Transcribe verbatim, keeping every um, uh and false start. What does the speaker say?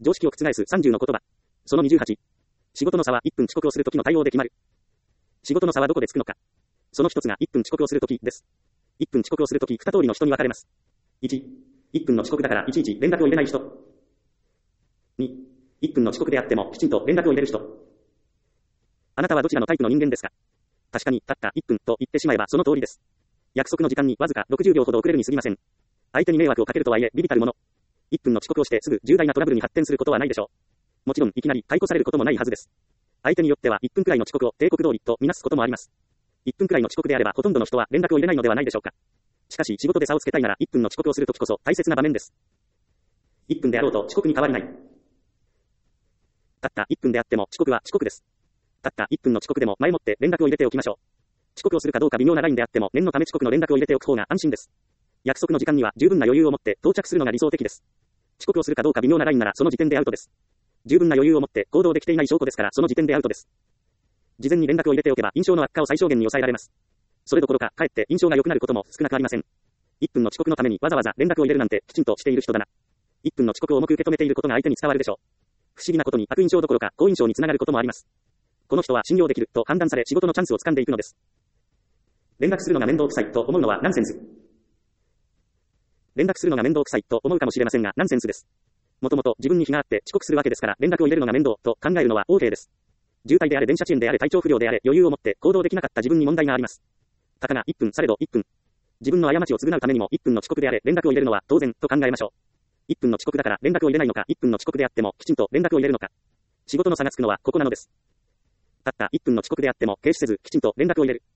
常識を覆すさんじゅうの言葉。そのにじゅうはち。仕事の差はいっぷん遅刻をするときの対応で決まる。仕事の差はどこでつくのか。その一つがいっぷん遅刻をするときです。いっぷん遅刻をするとき二通りの人に分かれます。いち、いっぷんの遅刻だからいちいち連絡を入れない人。に、いっぷんの遅刻であってもきちんと連絡を入れる人。あなたはどちらのタイプの人間ですか？確かに、たったいっぷんと言ってしまえばその通りです。約束の時間にわずかろくじゅうびょうほど遅れるに過ぎません。相手に迷惑をかけるとはいえ、微々たるもの。いっぷんの遅刻をしてすぐ重大なトラブルに発展することはないでしょう。もちろん、いきなり解雇されることもないはずです。相手によってはいっぷんくらいの遅刻を定刻通りとみなすこともあります。いっぷんくらいの遅刻であればほとんどの人は連絡を入れないのではないでしょうか。しかし、仕事で差をつけたいならいっぷんの遅刻をするときこそ大切な場面です。いっぷんであろうと遅刻に変わりない。たったいっぷんであっても遅刻は遅刻です。たったいっぷんの遅刻でも前もって連絡を入れておきましょう。遅刻をするかどうか微妙なラインであっても念のため遅刻の連絡を入れておく方が安心です。約束の時間には十分な余裕を持って到着するのが理想的です。遅刻をするかどうか微妙なラインならその時点でアウトです。十分な余裕を持って行動できていない証拠ですからその時点でアウトです。事前に連絡を入れておけば印象の悪化を最小限に抑えられます。それどころかかえって印象が良くなることも少なくありません。いっぷんの遅刻のためにわざわざ連絡を入れるなんてきちんとしている人だな。いっぷんの遅刻を重く受け止めていることが相手に伝わるでしょう。不思議なことに悪印象どころか好印象につながることもあります。この人は信用できると判断され仕事のチャンスを掴んでいくのです。連絡するのが面倒くさいと思うのはナンセンス。連絡するのが面倒くさいと思うかもしれませんがナンセンスです。もともと自分に非があって遅刻するわけですから連絡を入れるのが面倒と考えるのは OK です。渋滞であれ電車遅延であれ体調不良であれ余裕を持って行動できなかった自分に問題があります。たかがいっぷんされどいっぷん。自分の過ちを償うためにもいっぷんの遅刻であれ連絡を入れるのは当然と考えましょう。いっぷんの遅刻だから連絡を入れないのかいっぷんの遅刻であってもきちんと連絡を入れるのか。仕事の差がつくのはここなのです。たったいっぷんの遅刻であっても軽視せずきちんと連絡を入れる。